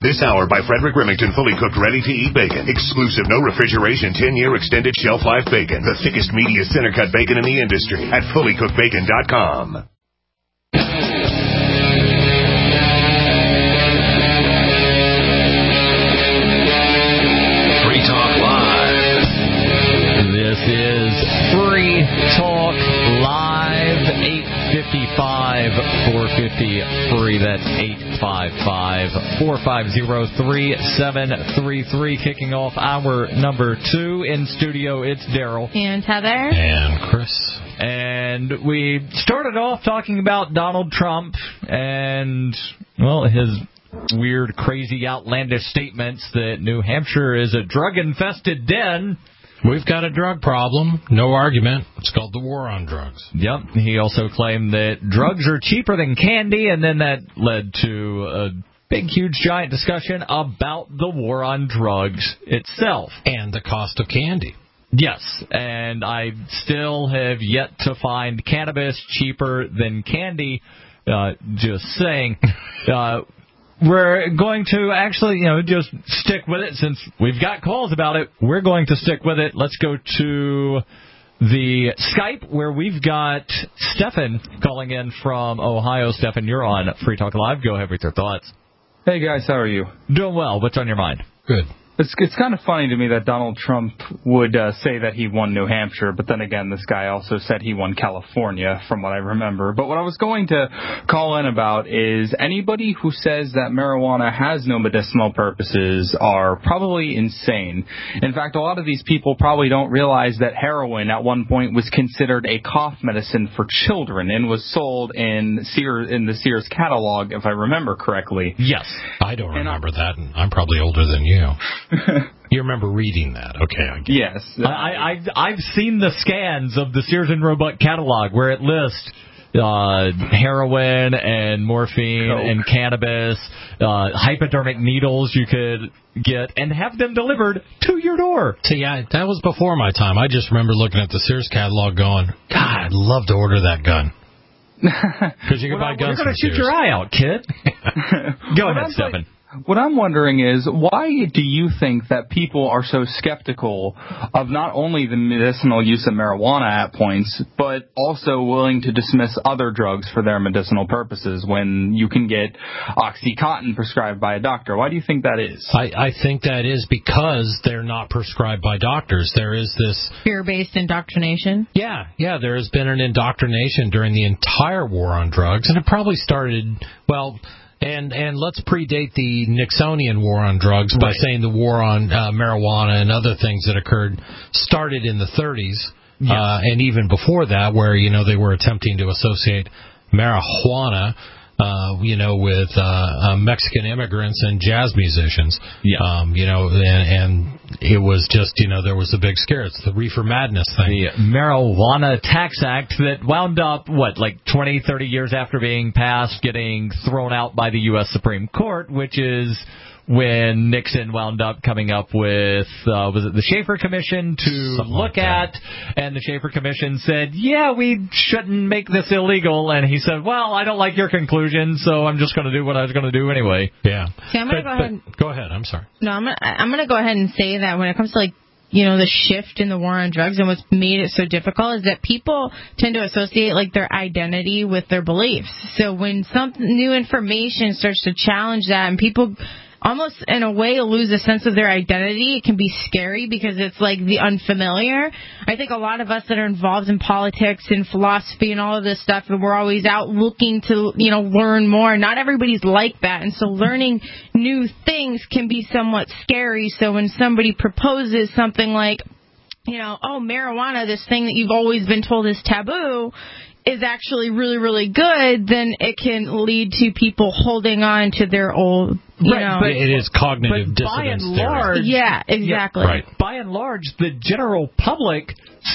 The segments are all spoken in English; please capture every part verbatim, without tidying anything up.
This hour by Frederick Remington, fully cooked, ready-to-eat bacon. Exclusive, no refrigeration, ten-year extended shelf life bacon. The thickest, meatiest, center-cut bacon in the industry at fully cooked bacon dot com. Free Talk Live. This is Free Talk Live, eight five five, four five zero, free. That's eight five five, four five zero, three seven three three. Kicking off hour number two in studio, it's Daryl. And Heather. And Chris. And we started off talking about Donald Trump and, well, his weird, crazy, outlandish statements that New Hampshire is a drug-infested den. We've got a drug problem. No argument. It's called the war on drugs. Yep. He also claimed that drugs are cheaper than candy, and then that led to a big, huge, giant discussion about the war on drugs itself. And the cost of candy. Yes, and I still have yet to find cannabis cheaper than candy. Uh, just saying. Uh, we're going to actually, you know, just stick with it since we've got calls about it. We're going to stick with it. Let's go to the Skype where we've got Stefan calling in from Ohio. Stefan, you're on Free Talk Live. Go ahead with your thoughts. Hey, guys. How are you? Doing well. What's on your mind? Good. It's it's kind of funny to me that Donald Trump would uh, say that he won New Hampshire, but then again, this guy also said he won California, from what I remember. But what I was going to call in about is anybody who says that marijuana has no medicinal purposes are probably insane. In fact, a lot of these people probably don't realize that heroin at one point was considered a cough medicine for children and was sold in Sears, in the Sears catalog, if I remember correctly. Yes. I don't remember I, that, and I'm probably older than you. You remember reading that? Okay, I get yes. Uh, I, I've I've seen the scans of the Sears and Roebuck catalog where it lists uh, heroin and morphine Coke. and cannabis, uh, hypodermic needles you could get and have them delivered to your door. See, I, that was before my time. I just remember looking at the Sears catalog, going, "God, I'd love to order that gun." Because you can well, buy guns. You're going to shoot your eye out, kid. Go ahead, Stephen. What I'm wondering is, why do you think that people are so skeptical of not only the medicinal use of marijuana at points, but also willing to dismiss other drugs for their medicinal purposes when you can get OxyContin prescribed by a doctor? Why do you think that is? I, I think that is because they're not prescribed by doctors. There is this fear-based indoctrination. Yeah, yeah, there has been an indoctrination during the entire war on drugs, and it probably started, well... And and let's predate the Nixonian war on drugs by right. saying the war on uh, marijuana and other things that occurred started in the thirties, yes. uh, and even before that, where, you know, they were attempting to associate marijuana, uh, you know, with uh, uh, Mexican immigrants and jazz musicians. Yeah. Um, you know, and, and it was just, you know, there was a big scare. It's the reefer madness thing. The Marijuana Tax Act that wound up, what, like twenty, thirty years after being passed, getting thrown out by the U S Supreme Court, which is when Nixon wound up coming up with, uh, was it the Schaefer Commission to Something look like at, and the Schaefer Commission said, yeah, we shouldn't make this illegal, and he said, well, I don't like your conclusion, so I'm just going to do what I was going to do anyway. Yeah. See, I'm going to go ahead and, go ahead, I'm sorry. No, I'm going I'm to go ahead and say that when it comes to, like, you know, the shift in the war on drugs and what's made it so difficult is that people tend to associate, like, their identity with their beliefs. So when some new information starts to challenge that and people almost in a way lose a sense of their identity, it can be scary because it's like the unfamiliar. I think a lot of us that are involved in politics and philosophy and all of this stuff, and we're always out looking to, you know, learn more. Not everybody's like that. And so learning new things can be somewhat scary. So when somebody proposes something like, you know, oh, marijuana, this thing that you've always been told is taboo, is actually really, really good, then it can lead to people holding on to their old, you right, know. But it is cognitive but dissonance by and large, theory. Yeah, exactly. Yeah, right. By and large, the general public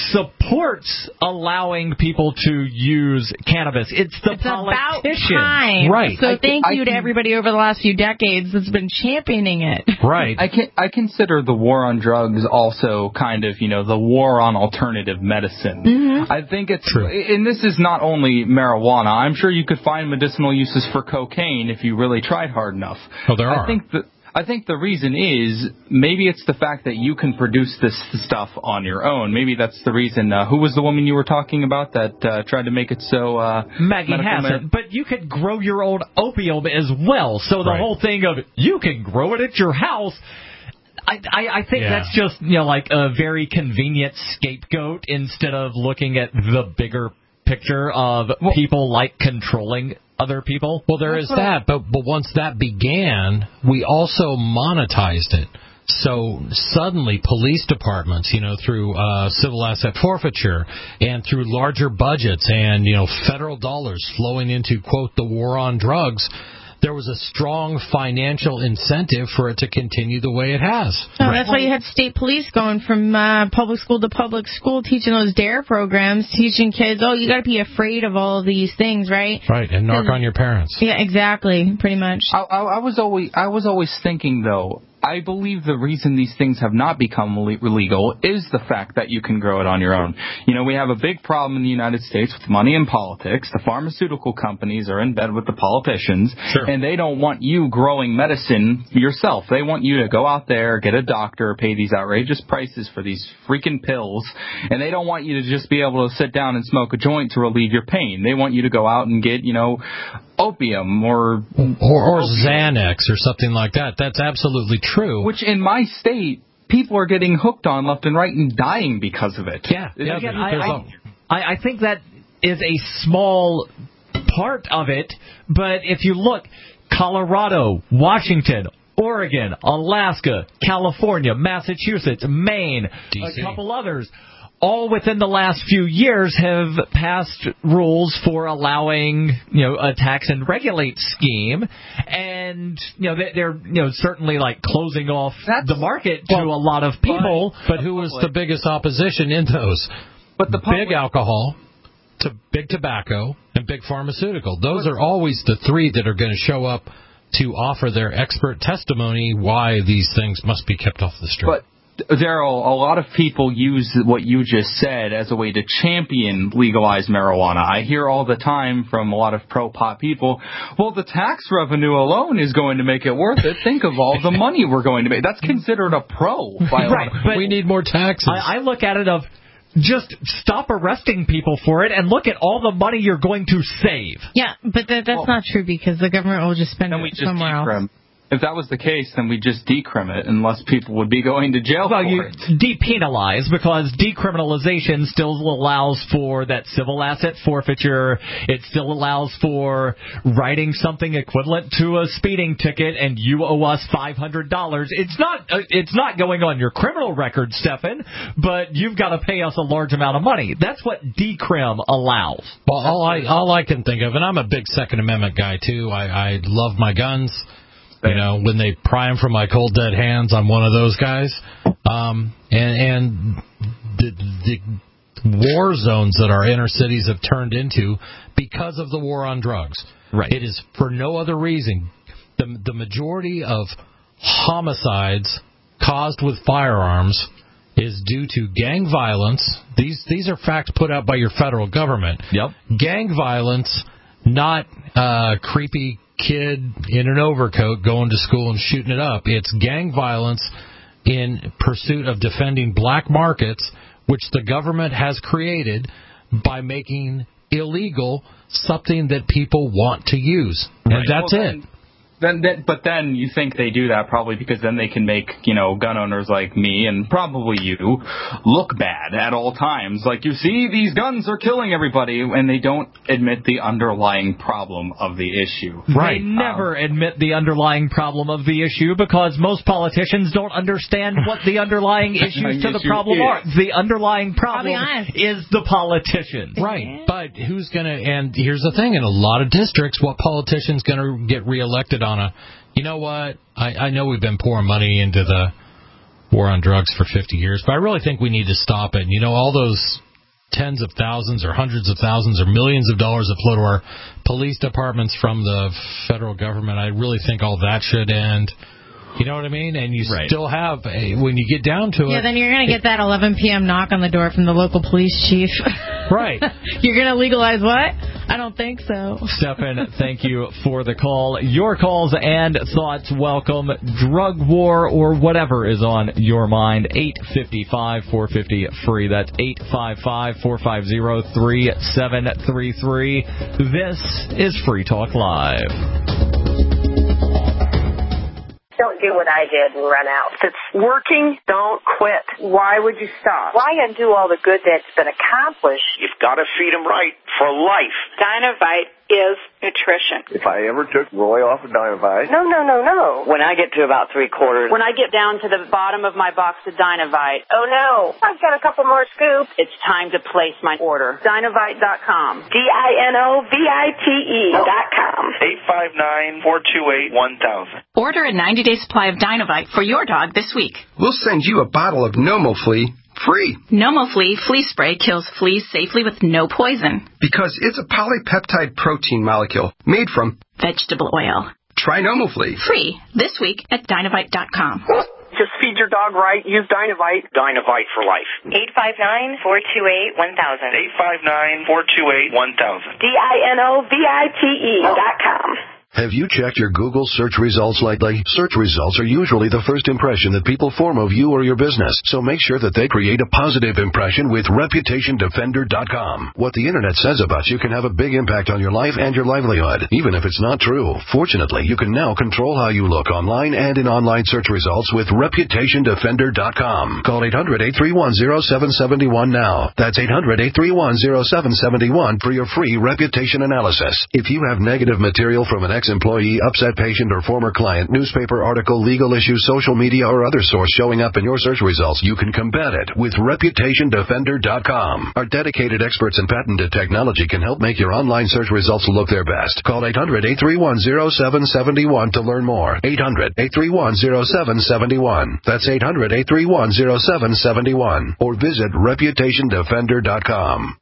supports allowing people to use cannabis. It's the it's politicians. About time. Right. So I thank can, you to everybody over the last few decades that's been championing it. Right. I can, I consider the war on drugs also kind of, you know, the war on alternative medicine. Mm-hmm. I think it's true. And this is not only marijuana. I'm sure you could find medicinal uses for cocaine if you really tried hard enough. Oh, there are. I think that I think the reason is maybe it's the fact that you can produce this stuff on your own. Maybe that's the reason. Uh, who was the woman you were talking about that uh, tried to make it so... Uh, Maggie Hassan. But you could grow your own opium as well. So the right. whole thing of you can grow it at your house... I, I, I think yeah. that's just, you know, like a very convenient scapegoat instead of looking at the bigger picture of well, people like controlling other people. Well, there is that, but but once that began, we also monetized it. So suddenly police departments, you know, through uh, civil asset forfeiture and through larger budgets and, you know, federal dollars flowing into, quote, the war on drugs, there was a strong financial incentive for it to continue the way it has. Oh, right. That's why you had state police going from uh, public school to public school, teaching those DARE programs, teaching kids, oh, you got to be afraid of all of these things, right? Right, and narc on your parents. Yeah, exactly, pretty much. I, I, I was always, I was always thinking, though, I believe the reason these things have not become illegal is the fact that you can grow it on your own. You know, we have a big problem in the United States with money and politics. The pharmaceutical companies are in bed with the politicians, sure. and they don't want you growing medicine yourself. They want you to go out there, get a doctor, pay these outrageous prices for these freaking pills, and they don't want you to just be able to sit down and smoke a joint to relieve your pain. They want you to go out and get, you know, opium or... Or, or Xanax or something like that. That's absolutely true. Which in my state, people are getting hooked on left and right and dying because of it. Yeah. yeah Again, I, I, I think that is a small part of it, but if you look, Colorado, Washington, Oregon, Alaska, California, Massachusetts, Maine, D C. A couple others, all within the last few years have passed rules for allowing, you know, a tax and regulate scheme, and you know they're you know certainly like closing off That's, the market to well, a lot of people. But, but who was the biggest opposition in those? But the public, big alcohol, to big tobacco, and big pharmaceutical. Those are always the three that are going to show up to offer their expert testimony why these things must be kept off the street. But Daryl, a lot of people use what you just said as a way to champion legalized marijuana. I hear all the time from a lot of pro-pot people, well, the tax revenue alone is going to make it worth it. Think of all the money we're going to make. That's considered a pro. By right, a but we need more taxes. I, I look at it of just stop arresting people for it and look at all the money you're going to save. Yeah, but that, that's well, not true because the government will just spend it just somewhere else. If that was the case, then we just decrim it, and less people would be going to jail well, for you it. Depenalize, because decriminalization still allows for that civil asset forfeiture. It still allows for writing something equivalent to a speeding ticket, and you owe us five hundred dollars. It's not uh, it's not going on your criminal record, Stefan, but you've got to pay us a large amount of money. That's what decrim allows. Well, all I all I can think of, and I'm a big Second Amendment guy too. I, I love my guns. You know, when they pry them from my cold, dead hands, I'm one of those guys. Um, and and the, the war zones that our inner cities have turned into because of the war on drugs. Right. It is for no other reason. The, the majority of homicides caused with firearms is due to gang violence. These these are facts put out by your federal government. Yep. Gang violence, not uh, creepy kid in an overcoat going to school and shooting it up. It's gang violence in pursuit of defending black markets, which the government has created by making illegal something that people want to use. And right. that's well, it. Then, then, but then you think they do that probably because then they can make, you know, gun owners like me and probably you look bad at all times. Like, you see, these guns are killing everybody, and they don't admit the underlying problem of the issue. Right. They never um, admit the underlying problem of the issue because most politicians don't understand what the underlying issues to the problem is. are. The underlying problem is the politicians. Right. But who's going to, and here's the thing, in a lot of districts, what politician's going to get reelected on a, you know what, I, I know we've been pouring money into the war on drugs for fifty years, but I really think we need to stop it. And, you know, all those tens of thousands or hundreds of thousands or millions of dollars that flow to our police departments from the federal government, I really think all that should end. You know what I mean? And you right. still have, a, when you get down to yeah, it... Yeah, then you're going to get that eleven p.m. knock on the door from the local police chief. Right. You're going to legalize what? I don't think so. Stefan, thank you for the call. Your calls and thoughts welcome. Drug war or whatever is on your mind. eight five five, four five zero, free. That's eight five five, four five zero, three seven three three. This is Free Talk Live. Don't do what I did and run out. If it's working, don't quit. Why would you stop? Why undo all the good that's been accomplished? You've got to feed them right for life. Dynovite is nutrition. If I ever took Roy off of Dynovite... No, no, no, no. When I get to about three quarters... When I get down to the bottom of my box of Dynovite, oh no, I've got a couple more scoops. It's time to place my order. Dynovite dot com. D I N O V I T E dot com. eight five nine, four two eight, one thousand. Order a ninety-day supply of Dynovite for your dog this week. We'll send you a bottle of NomoFlea free. NomoFlea flea spray kills fleas safely with no poison. Because it's a polypeptide protein molecule made from vegetable oil. Try NomoFlea. Free this week at Dynovite dot com. Just feed your dog right. Use Dynovite. Dynovite for life. eight five nine, four two eight, one thousand. eight five nine, four two eight, one thousand. D I N O V I T E dot com. Have you checked your Google search results lately? Search results are usually the first impression that people form of you or your business, so make sure that they create a positive impression with Reputation Defender dot com. What the Internet says about you can have a big impact on your life and your livelihood, even if it's not true. Fortunately, you can now control how you look online and in online search results with Reputation Defender dot com. Call eight hundred, eight three one, zero seven seven one now. That's eight hundred, eight three one, zero seven seven one for your free reputation analysis. If you have negative material from an ex-employee, upset patient, or former client, newspaper article, legal issue, social media, or other source showing up in your search results, you can combat it with Reputation Defender dot com. Our dedicated experts in patented technology can help make your online search results look their best. Call eight hundred, eight three one, zero seven seven one to learn more. eight hundred, eight three one, zero seven seven one. That's eight hundred, eight three one, zero seven seven one. Or visit Reputation Defender dot com.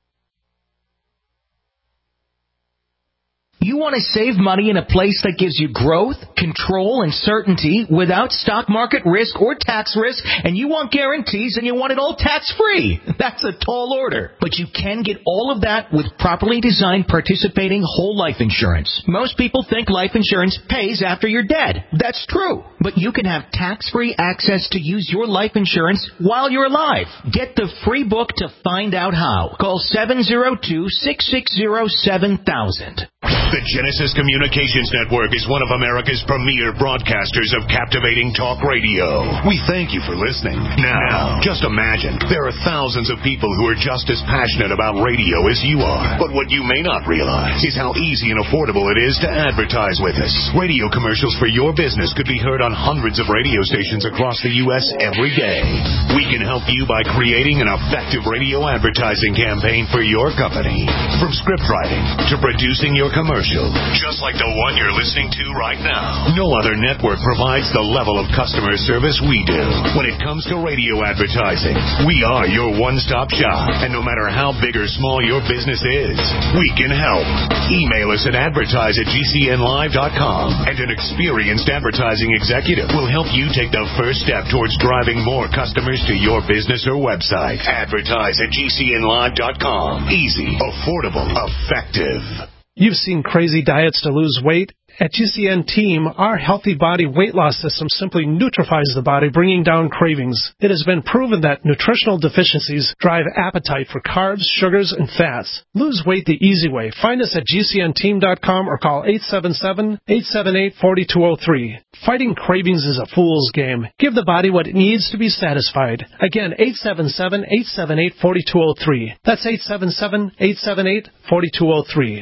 You want to save money in a place that gives you growth, control, and certainty without stock market risk or tax risk, and you want guarantees and you want it all tax-free. That's a tall order. But you can get all of that with properly designed participating whole life insurance. Most people think life insurance pays after you're dead. That's true. But you can have tax-free access to use your life insurance while you're alive. Get the free book to find out how. Call seven zero two, six six zero, seven thousand. The Genesis Communications Network is one of America's premier broadcasters of captivating talk radio. We thank you for listening. Now, just imagine, there are thousands of people who are just as passionate about radio as you are. But what you may not realize is how easy and affordable it is to advertise with us. Radio commercials for your business could be heard on hundreds of radio stations across the U S every day. We can help you by creating an effective radio advertising campaign for your company. From script writing to producing your commercial, just like the one you're listening to right now. No other network provides the level of customer service we do. When it comes to radio advertising, we are your one-stop shop. And no matter how big or small your business is, we can help. Email us at advertise at G C N live dot com, and an experienced advertising executive will help you take the first step towards driving more customers to your business or website. Advertise at G C N live dot com. Easy, affordable, effective. You've seen crazy diets to lose weight. At G C N Team, our Healthy Body Weight Loss System simply neutralizes the body, bringing down cravings. It has been proven that nutritional deficiencies drive appetite for carbs, sugars, and fats. Lose weight the easy way. Find us at G C N team dot com or call eight seven seven, eight seven eight, four two zero three. Fighting cravings is a fool's game. Give the body what it needs to be satisfied. Again, eight seven seven, eight seven eight, four two zero three. That's eight seven seven, eight seven eight, four two zero three.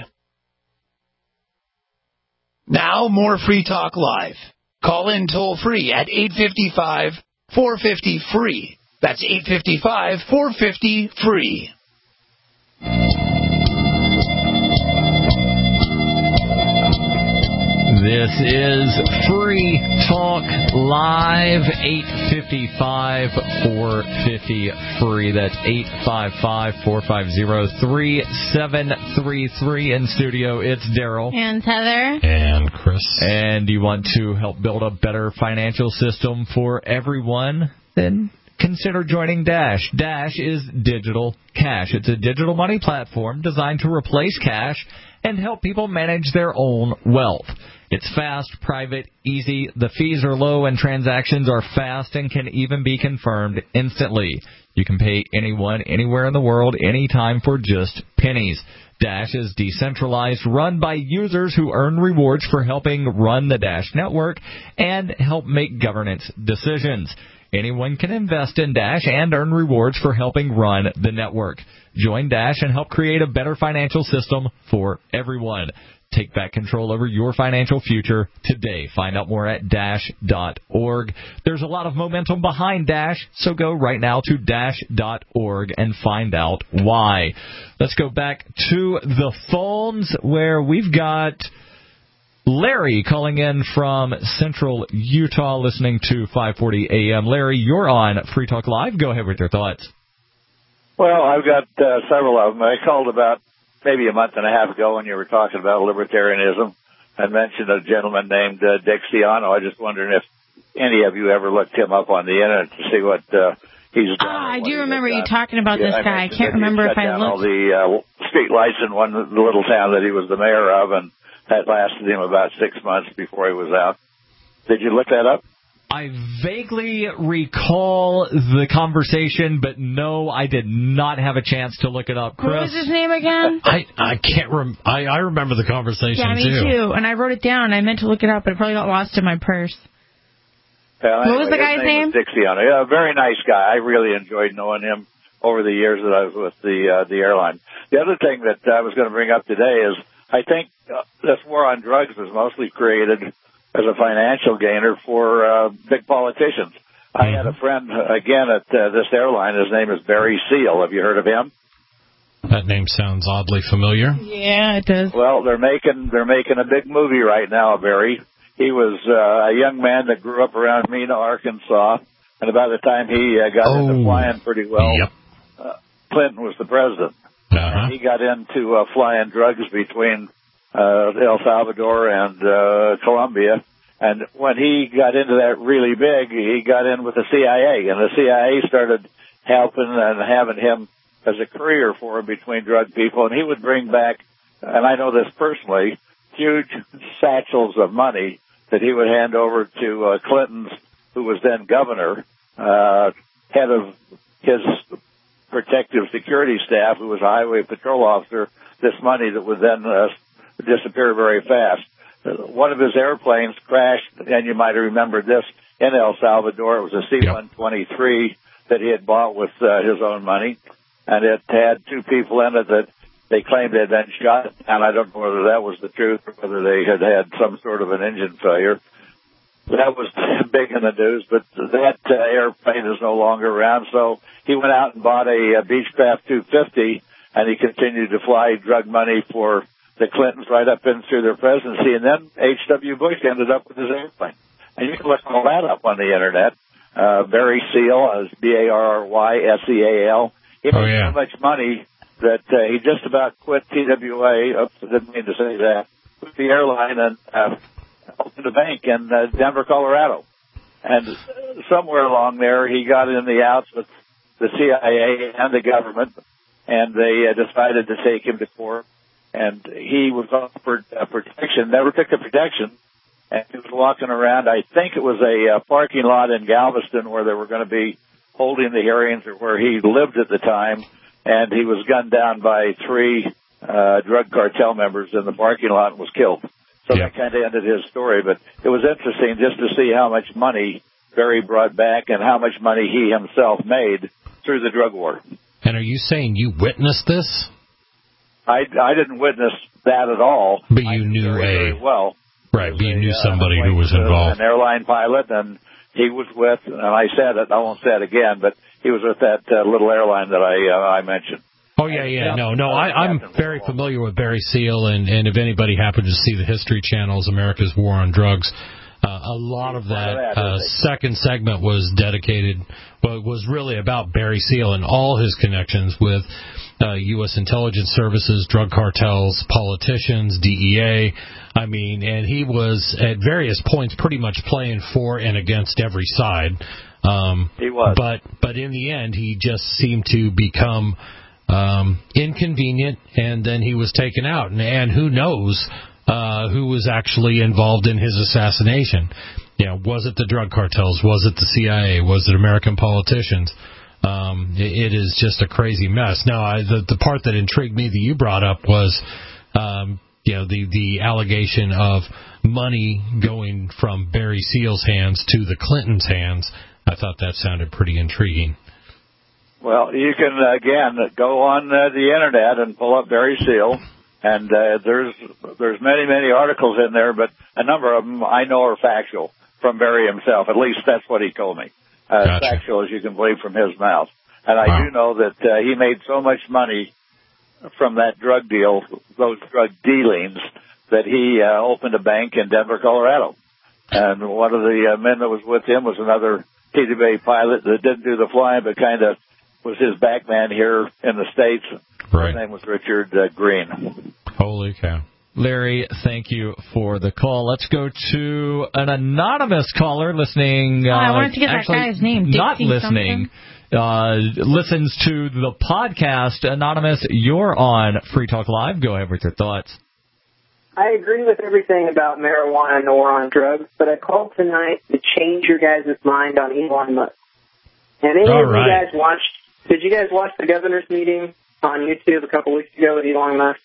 Now, more Free Talk Live. Call in toll-free at eight five five, four five zero, free. That's eight five five, four five zero, free. This is Free Talk Live, eight five five, four five zero, free. That's eight five five, four five zero, three seven three three. In studio, it's Daryl. And Heather. And Chris. And you want to help build a better financial system for everyone? Then consider joining Dash. Dash is digital cash. It's a digital money platform designed to replace cash and help people manage their own wealth. It's fast, private, easy. The fees are low and transactions are fast and can even be confirmed instantly. You can pay anyone, anywhere in the world, anytime for just pennies. Dash is decentralized, run by users who earn rewards for helping run the Dash network and help make governance decisions. Anyone can invest in Dash and earn rewards for helping run the network. Join Dash and help create a better financial system for everyone. Take back control over your financial future today. Find out more at dash dot org. There's a lot of momentum behind Dash, so go right now to dash dot org and find out why. Let's go back to the phones where we've got Larry calling in from Central Utah listening to five forty A M. Larry, you're on Free Talk Live. Go ahead with your thoughts. Well, I've got uh, several of them. I called about maybe a month and a half ago when you were talking about libertarianism and mentioned a gentleman named uh, Dick Ciano. I just wondering if any of you ever looked him up on the internet to see what uh, he's done. Ah, I do remember you talking about yeah, this I guy. I can't remember if I looked. all the uh, street lights in one the little town that he was the mayor of, and that lasted him about six months before he was out. Did you look that up? I vaguely recall the conversation, but no, I did not have a chance to look it up. Chris, what was his name again? I I can't rem- I I remember the conversation yeah, me too. too. And I wrote it down. I meant to look it up, but it probably got lost in my purse. Well, what anyway, was the guy's his name? name? Was Dick Ciano. Yeah, a very nice guy. I really enjoyed knowing him over the years that I was with the uh, the airline. The other thing that I was going to bring up today is I think uh, this war on drugs was mostly created as a financial gainer for uh, big politicians. I had a friend, uh, again, at uh, this airline. His name is Barry Seal. Have you heard of him? That name sounds oddly familiar. Yeah, it does. Well, they're making they're making a big movie right now, Barry. He was uh, a young man that grew up around Mena, Arkansas, and by the time he uh, got oh, into flying pretty well, yep. uh, Clinton was the president. Uh-huh. And he got into uh, flying drugs between uh, El Salvador and uh, Colombia. And when he got into that really big, he got in with the C I A, and the C I A started helping and having him as a career for him between drug people. And he would bring back, and I know this personally, huge satchels of money that he would hand over to uh, Clinton's, who was then governor, uh, head of his protective security staff, who was a highway patrol officer, this money that would then uh, disappear very fast. One of his airplanes crashed, and you might have remembered this, in El Salvador. It was a C one twenty-three that he had bought with uh, his own money, and it had two people in it that they claimed had been shot, and I don't know whether that was the truth or whether they had had some sort of an engine failure. That was big in the news, but that uh, airplane is no longer around, so he went out and bought a, a Beechcraft two fifty, and he continued to fly drug money for the Clintons right up in through their presidency, and then H W. Bush ended up with his airplane. And you can look all that up on the Internet. Uh, Barry Seal, is B A R R Y S E A L. He made oh, yeah. so much money that uh, he just about quit T W A, oops, I didn't mean to say that, with the airline and uh, opened a bank in uh, Denver, Colorado. And somewhere along there, he got in the outs with the C I A and the government, and they uh, decided to take him to court. And he was offered uh, protection, never took the protection, and he was walking around. I think it was a uh, parking lot in Galveston where they were going to be holding the hearings, or where he lived at the time, and he was gunned down by three uh, drug cartel members in the parking lot and was killed. So yeah. that kind of ended his story. But it was interesting just to see how much money Barry brought back and how much money he himself made through the drug war. And are you saying you witnessed this? I, I didn't witness that at all. But you knew very, a very well. Right, but you a, knew somebody uh, who was involved. An airline pilot, and he was with, and I said it, I won't say it again, but he was with that uh, little airline that I uh, I mentioned. Oh, yeah, yeah, no, no, I, I'm very familiar with Barry Seal, and, and if anybody happens to see the History Channel's America's War on Drugs, Uh, a lot of that, that uh, second segment was dedicated, well, was really about Barry Seal and all his connections with uh, U S intelligence services, drug cartels, politicians, D E A. I mean, and he was at various points pretty much playing for and against every side. Um, he was. But, but in the end, he just seemed to become um, inconvenient, and then he was taken out. And, and who knows Uh, who was actually involved in his assassination? You know, was it the drug cartels? Was it the C I A? Was it American politicians? Um, it, it is just a crazy mess. Now, I, the the part that intrigued me that you brought up was, um, you know, the the allegation of money going from Barry Seal's hands to the Clintons' hands. I thought that sounded pretty intriguing. Well, you can again go on uh, the internet and pull up Barry Seal. And uh, there's there's many, many articles in there, but a number of them I know are factual from Barry himself. At least that's what he told me. Uh, gotcha. Factual, as you can believe, from his mouth. And I wow. do know that uh, he made so much money from that drug deal, those drug dealings, that he uh, opened a bank in Denver, Colorado. And one of the uh, men that was with him was another T D B pilot that didn't do the flying, but kind of was his back man here in the States. Right. His name was Richard uh, Green. Holy cow. Larry, thank you for the call. Let's go to an anonymous caller listening. Oh, uh, I wanted to get actually, that guy's name. Not Dixie listening. Uh, listens to the podcast. Anonymous, you're on Free Talk Live. Go ahead with your thoughts. I agree with everything about marijuana and the war on drugs, but I called tonight to change your guys' mind on Elon Musk. And any All of right. you guys watched, did you guys watch the governor's meeting on YouTube a couple weeks ago with Elon Musk?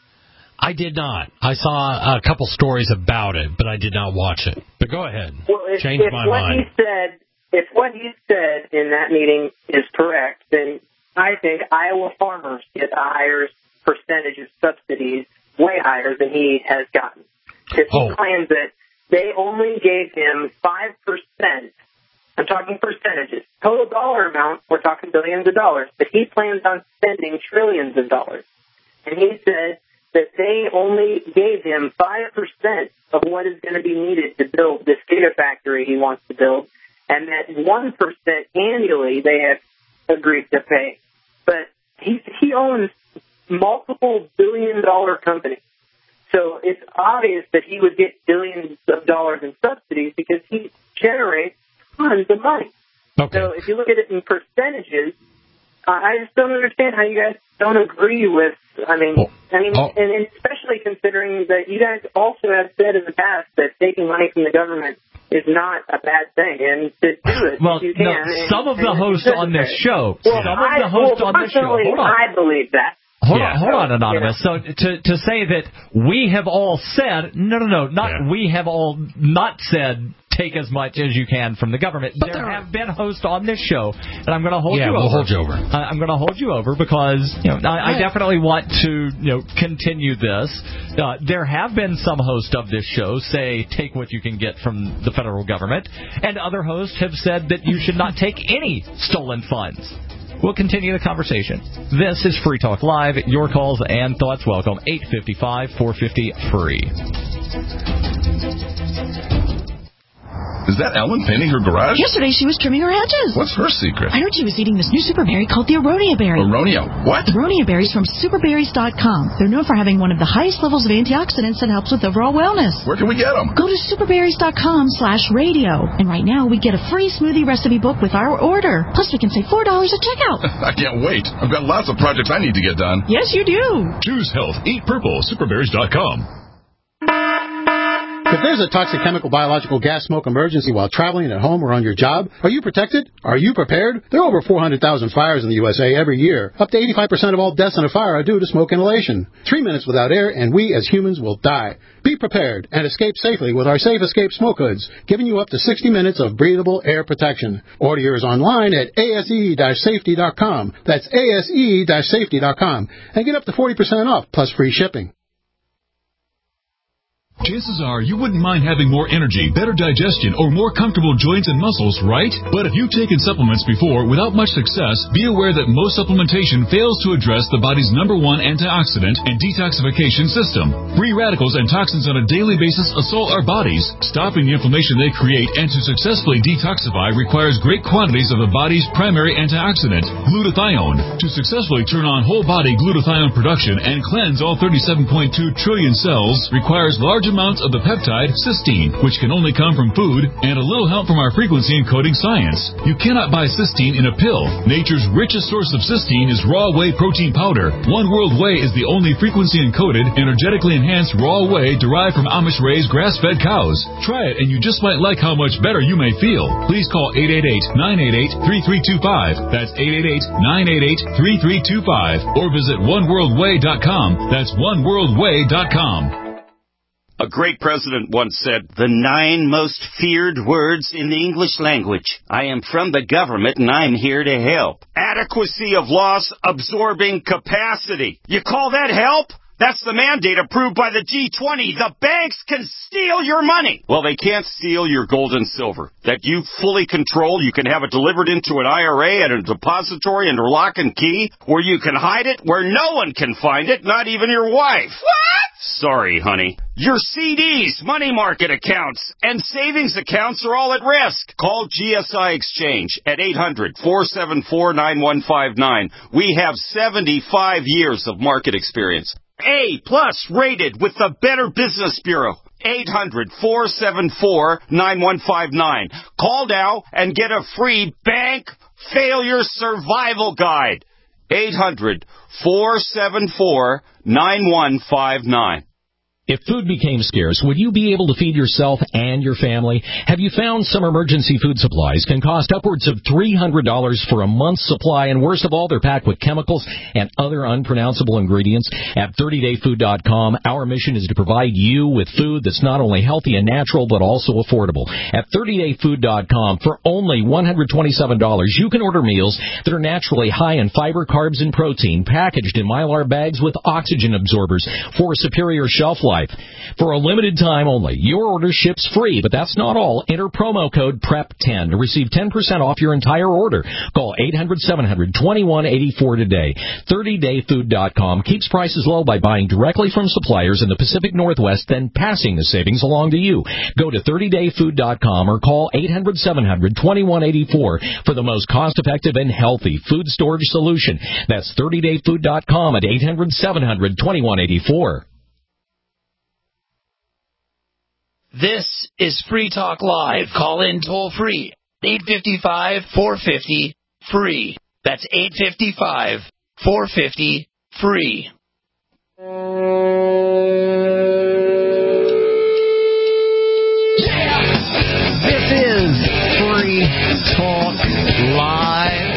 I did not. I saw a couple stories about it, but I did not watch it. But go ahead. Well, if, Change if my what mind. He said, if what he said in that meeting is correct, then I think Iowa farmers get a higher percentage of subsidies, way higher than he has gotten. Because he oh. claims that they only gave him five percent. I'm talking percentages. Total dollar amount, we're talking billions of dollars. But he plans on spending trillions of dollars. And he said that they only gave him five percent of what is going to be needed to build this gigafactory he wants to build, and that one percent annually they have agreed to pay. But he, he owns multiple billion-dollar companies. So it's obvious that he would get billions of dollars in subsidies because he generates tons of money. Okay. So if you look at it in percentages, uh, I just don't understand how you guys don't agree with, I mean, oh. I mean, oh. and, and especially considering that you guys also have said in the past that taking money from the government is not a bad thing, and to do it, well, you can. No, and, some of and the hosts on this show, well, some I, of the hosts well, on this show, hold on. I believe that. Hold yeah. on, hold on, Anonymous. So to to say that we have all said, no, no, no, not yeah. we have all not said take as much as you can from the government. But there there have been hosts on this show, and I'm going to hold yeah, you we'll over. hold you over. I, I'm going to hold you over because you know I, I definitely want to you know continue this. Uh, there have been some hosts of this show say take what you can get from the federal government, and other hosts have said that you should not take any stolen funds. We'll continue the conversation. This is Free Talk Live. Your calls and thoughts welcome. eight five five, four five zero, free. Is that Ellen painting her garage? Yesterday she was trimming her hedges. What's her secret? I heard she was eating this new super berry called the Aronia berry. Aronia? What? Aronia berries from super berries dot com. They're known for having one of the highest levels of antioxidants that helps with overall wellness. Where can we get them? Go to super berries dot com slash radio. And right now we get a free smoothie recipe book with our order. Plus we can save four dollars at checkout. I can't wait. I've got lots of projects I need to get done. Yes, you do. Choose health. Eat purple. super berries dot com. If there's a toxic chemical, biological, gas, smoke emergency while traveling at home or on your job, are you protected? Are you prepared? There are over four hundred thousand fires in the U S A every year. Up to eighty-five percent of all deaths in a fire are due to smoke inhalation. Three minutes without air, and we as humans will die. Be prepared and escape safely with our Safe Escape Smoke Hoods, giving you up to sixty minutes of breathable air protection. Order yours online at A S E safety dot com. That's A S E safety dot com. And get up to forty percent off, plus free shipping. Chances are you wouldn't mind having more energy, better digestion, or more comfortable joints and muscles, right? But if you've taken supplements before without much success, be aware that most supplementation fails to address the body's number one antioxidant and detoxification system. Free radicals and toxins on a daily basis assault our bodies. Stopping the inflammation they create and to successfully detoxify requires great quantities of the body's primary antioxidant, glutathione. To successfully turn on whole body glutathione production and cleanse all thirty-seven point two trillion cells requires large amounts of the peptide cysteine, which can only come from food, and a little help from our frequency encoding science. You cannot buy cysteine in a pill. Nature's richest source of cysteine is raw whey protein powder. One World Whey is the only frequency encoded, energetically enhanced raw whey derived from Amish-raised grass-fed cows. Try it and you just might like how much better you may feel. Please call eight eight eight, nine eight eight, three three two five. That's eight eight eight, nine eight eight, three three two five. Or visit one world way dot com. That's one world way dot com. A great president once said, "The nine most feared words in the English language. I am from the government and I'm here to help. Adequacy of loss absorbing capacity. You call that help? That's the mandate approved by the G twenty. The banks can steal your money. Well, they can't steal your gold and silver. That you fully control. You can have it delivered into an I R A at a depository under lock and key, where you can hide it where no one can find it, not even your wife. What? Sorry, honey. Your C Ds, money market accounts, and savings accounts are all at risk. Call G S I Exchange at eight hundred, four seven four, nine one five nine. We have seventy-five years of market experience. A plus rated with the Better Business Bureau. eight hundred, four seven four, nine one five nine. Call now and get a free bank failure survival guide. eight hundred, four seven four, nine one five nine. If food became scarce, would you be able to feed yourself and your family? Have you found some emergency food supplies can cost upwards of three hundred dollars for a month's supply, and worst of all, they're packed with chemicals and other unpronounceable ingredients? At thirty day food dot com, our mission is to provide you with food that's not only healthy and natural, but also affordable. At thirty day food dot com, for only one hundred twenty-seven dollars, you can order meals that are naturally high in fiber, carbs, and protein, packaged in Mylar bags with oxygen absorbers for superior shelf life. For a limited time only, your order ships free, but that's not all. Enter promo code P R E P ten to receive ten percent off your entire order. Call eight hundred, seven hundred, twenty-one eighty-four today. thirty day food dot com keeps prices low by buying directly from suppliers in the Pacific Northwest, then passing the savings along to you. Go to thirty day food dot com or call eight hundred, seven hundred, twenty-one eighty-four for the most cost-effective and healthy food storage solution. That's thirty day food dot com at eight hundred, seven hundred, twenty-one eighty-four. This is Free Talk Live. Call in toll free. eight five five, four five zero, free. That's eight five five, four five zero, free. This is Free Talk Live.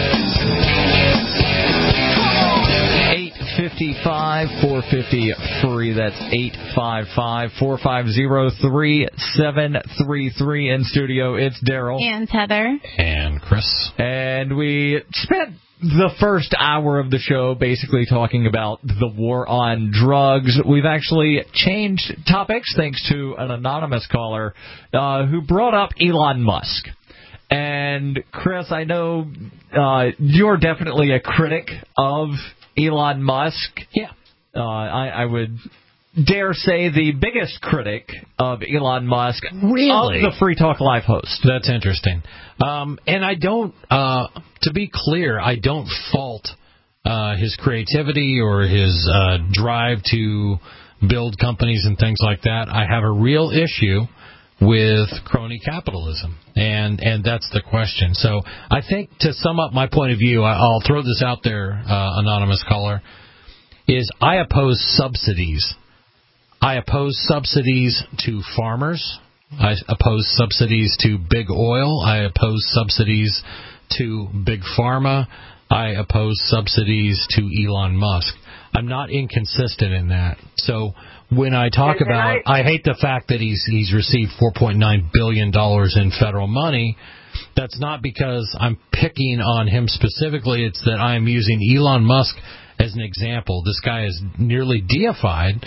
eight five five, four five zero, free. That's eight five five, four five zero, three seven three three. In studio, it's Daryl. And Heather. And Chris. And we spent the first hour of the show basically talking about the war on drugs. We've actually changed topics thanks to an anonymous caller uh, who brought up Elon Musk. And Chris, I know uh, you're definitely a critic of Elon Musk. Yeah. Uh, I, I would dare say the biggest critic of Elon Musk. Really? Of the Free Talk Live host. That's interesting. Um, and I don't, uh, to be clear, I don't fault uh, his creativity or his uh, drive to build companies and things like that. I have a real issue with crony capitalism, and and that's the question. So I think, to sum up my point of view, I'll throw this out there, uh, anonymous caller, is I oppose subsidies. I oppose subsidies to farmers. I oppose subsidies to big oil. I oppose subsidies to big pharma. I oppose subsidies to Elon Musk. I'm not inconsistent in that. So when I talk and, about, and I, I hate the fact that he's he's received four point nine billion dollars in federal money. That's not because I'm picking on him specifically. It's that I'm using Elon Musk as an example. This guy is nearly deified,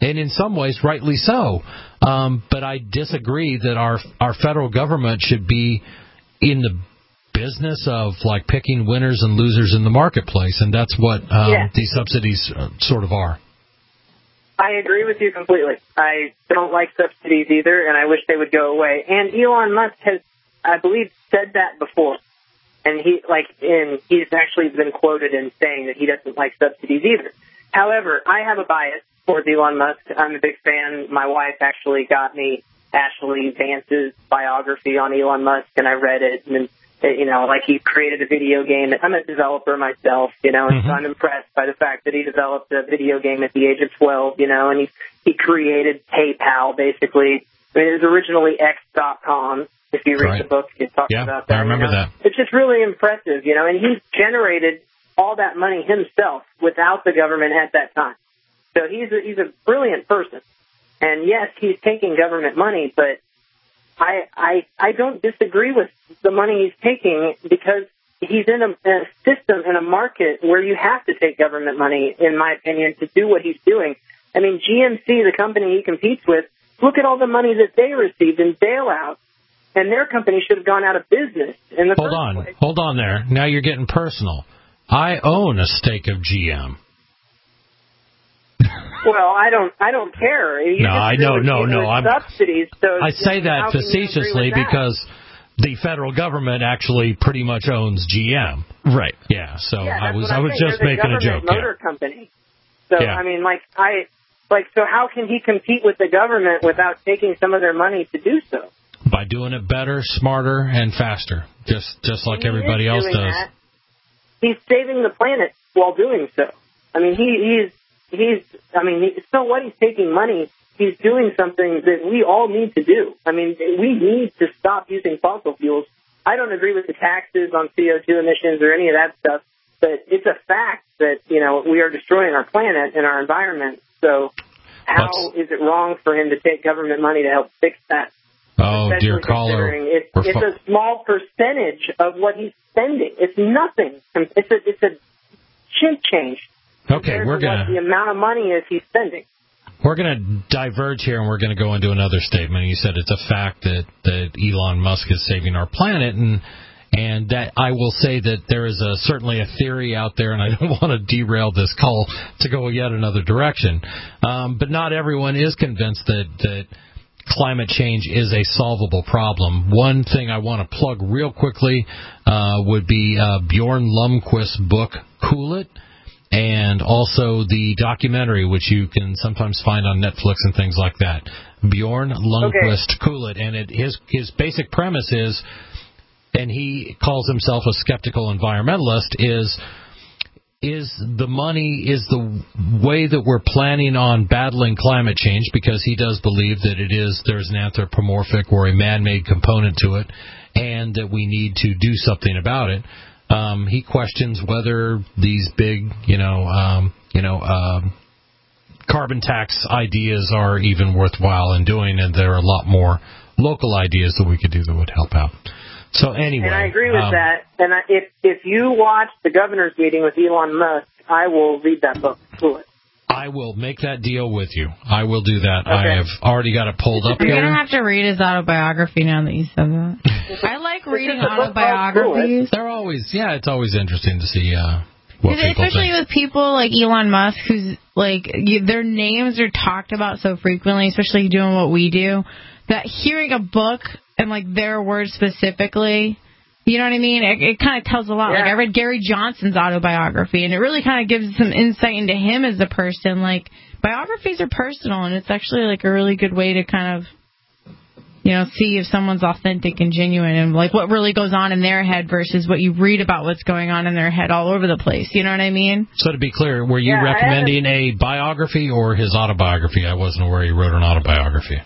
and in some ways, rightly so. Um, but I disagree that our our federal government should be in the business of like picking winners and losers in the marketplace, and that's what um, yeah. these subsidies uh, sort of are. I agree with you completely. I don't like subsidies either, and I wish they would go away. And Elon Musk has, I believe, said that before. And he, like, in, he's actually been quoted in saying that he doesn't like subsidies either. However, I have a bias towards Elon Musk. I'm a big fan. My wife actually got me Ashley Vance's biography on Elon Musk, and I read it. And, you know, like, he created a video game. I'm a developer myself, you know, and mm-hmm. so I'm impressed by the fact that he developed a video game at the age of twelve, you know, and he, he created PayPal, basically. I mean, it was originally X dot com. If you read right. the book, it talks yeah, about that. I remember you know? that. It's just really impressive, you know, and he's generated all that money himself without the government at that time. So he's a, he's a brilliant person. And yes, he's taking government money, but I I I don't disagree with the money he's taking because he's in a, a system, in a market where you have to take government money, in my opinion, to do what he's doing. I mean, G M C, the company he competes with, look at all the money that they received in bailouts. And their company should have gone out of business in the hold first on, place. Hold on there. Now you're getting personal. I own a stake of G M. Well, I don't. I don't care. You no, I know, no, no. I'm. Subsidies. So I say that facetiously that? because the federal government actually pretty much owns G M. Right. Yeah. So yeah, I was. I was saying. just They're making a joke. Motor yeah. company. So yeah. I mean, like I, like so. How can he compete with the government without taking some of their money to do so? By doing it better, smarter, and faster, just just like he everybody else does. That. He's saving the planet while doing so. I mean, he, he's he's. I mean, he, so what? He's taking money. He's doing something that we all need to do. I mean, we need to stop using fossil fuels. I don't agree with the taxes on C O two emissions or any of that stuff, but it's a fact that you know we are destroying our planet and our environment. So, how Let's, is it wrong for him to take government money to help fix that? Oh, dear caller. It's, it's fu- a small percentage of what he's spending. It's nothing. It's a, it's a chink change. Okay, we're going to... the amount of money is he's spending. We're going to diverge here, and we're going to go into another statement. You said it's a fact that, that Elon Musk is saving our planet, and and that I will say that there is a certainly a theory out there, and I don't want to derail this call to go yet another direction. Um, but not everyone is convinced that... that climate change is a solvable problem. One thing I want to plug real quickly uh, would be uh, Bjorn Lundquist's book, Cool It, and also the documentary, which you can sometimes find on Netflix and things like that. Bjorn Lundquist, okay. Cool It. And it, his, his basic premise is, and he calls himself a skeptical environmentalist, is... is the money, is the way that we're planning on battling climate change, because he does believe that it is, there's an anthropomorphic or a man-made component to it, and that we need to do something about it. Um, he questions whether these big, you know, um, you know, um, carbon tax ideas are even worthwhile in doing, and there are a lot more local ideas that we could do that would help out. So anyway, and I agree with um, that. And I, if if you watch the governor's meeting with Elon Musk, I will read that book. Cool it. I will make that deal with you. I will do that. Okay. I have already got it pulled up You're here. You're going to have to read his autobiography now that you said that. I like reading autobiographies. They're always, yeah, it's always interesting to see uh, what people especially think. with people like Elon Musk, who's like, you, their names are talked about so frequently, especially doing what we do, that hearing a book and like their words specifically, you know what I mean? It, it kind of tells a lot. Yeah. Like I read Gary Johnson's autobiography, and it really kind of gives some insight into him as a person. Like biographies are personal, and it's actually like a really good way to kind of, you know, see if someone's authentic and genuine, and like what really goes on in their head versus what you read about what's going on in their head all over the place. You know what I mean? So to be clear, were you yeah, recommending a biography or his autobiography? I wasn't aware he wrote an autobiography.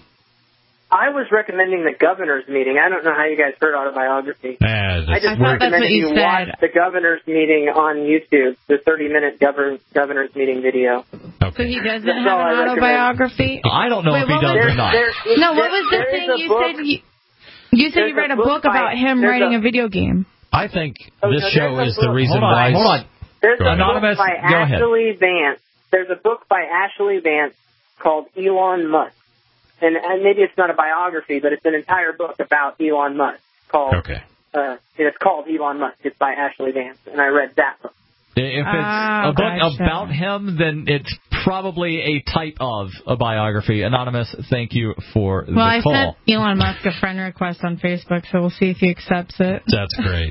I was recommending the governor's meeting. I don't know how you guys heard autobiography. Uh, I just I recommended you, you said. watch the governor's meeting on YouTube, the thirty-minute govern, governor's meeting video. Okay. So he doesn't That's have all an I autobiography? I don't know Wait, if he does was, or not. There, there, no, what there, was the thing you book, said? You, you said you read a book, book by, about him writing a, a video game. I think oh, this no, show is the reason hold on, why... Hold on. There's Go a Anonymous, book by go ahead. Ashley Vance. There's a book by Ashley Vance called Elon Musk. And, and maybe it's not a biography, but it's an entire book about Elon Musk called, okay. uh, it's called Elon Musk. It's by Ashley Vance, and I read that book. If it's Oh, a book gotcha. about him, then it's probably a type of a biography. Anonymous, thank you for Well, the I call. sent Elon Musk a friend request on Facebook, so we'll see if he accepts it. That's great.